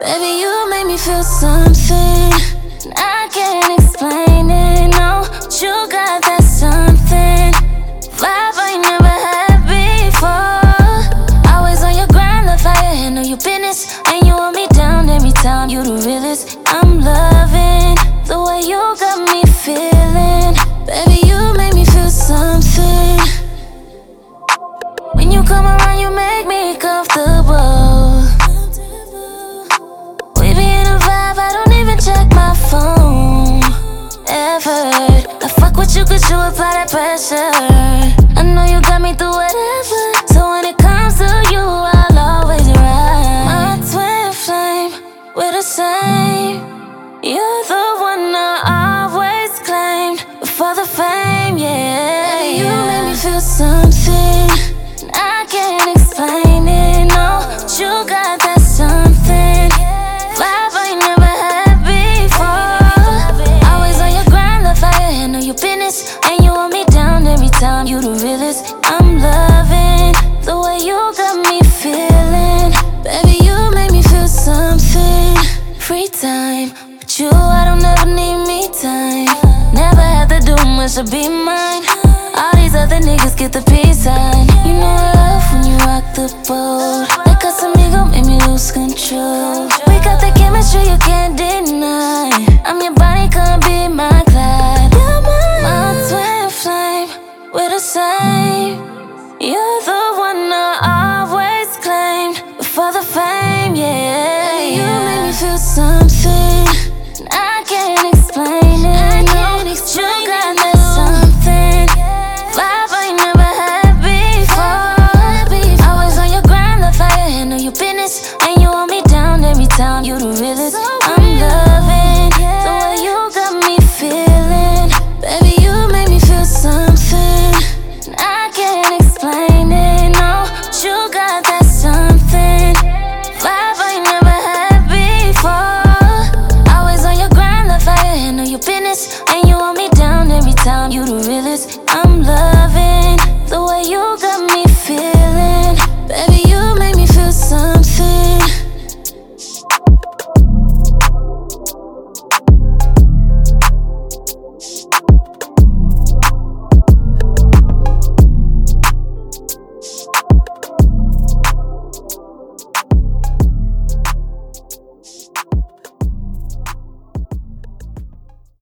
Baby, you make me feel something, and I can't explain it, no. But you got that something, vibe I ain't never had before. Always on your grind, love how you handle your business, and you hold me down every time. You the realest. I'm loving the way you got me feeling. Baby, you make me feel something. When you come around, you make me comfortable. We be in a vibe, I don't even check my phone ever. I fuck with you cause you apply that pressure. I know you got me through whatever, so when it comes to you, I'll always ride. My twin flame, we're the same. You're the one I always claimed before the fame, yeah. You make me feel something, and I can't explain it, no. But you got that something, vibe I ain't never had before. Always on your grind, love how you handle your business, and you hold me down every time. You the realest. I'm loving the way you got me feeling. Baby, you make me feel something. Free time with you, I don't ever need me time. Never have to do much to be mine. All these other niggas get the peace sign. You know I love when you rock the boat. That Casamigo make me lose control. We got the chemistry you can't deny. I'm your Bonnie, can't be my Clyde. You're my twin flame, we're the same. You're the one I always claimed before the fame, yeah. You make me feel something, and I can't explain it, no. You got that something, vibe I ain't never had before. Always on your grind, love how you handle your business, and you hold me down every time. You the realest. I'm loving the way you got me feeling. Baby, you make me feel something, and I can't explain it, no. But you got that something, vibe I ain't never had before. Always on your grind, love how you handle your business, and you hold me down every time. You the realest. I'm loving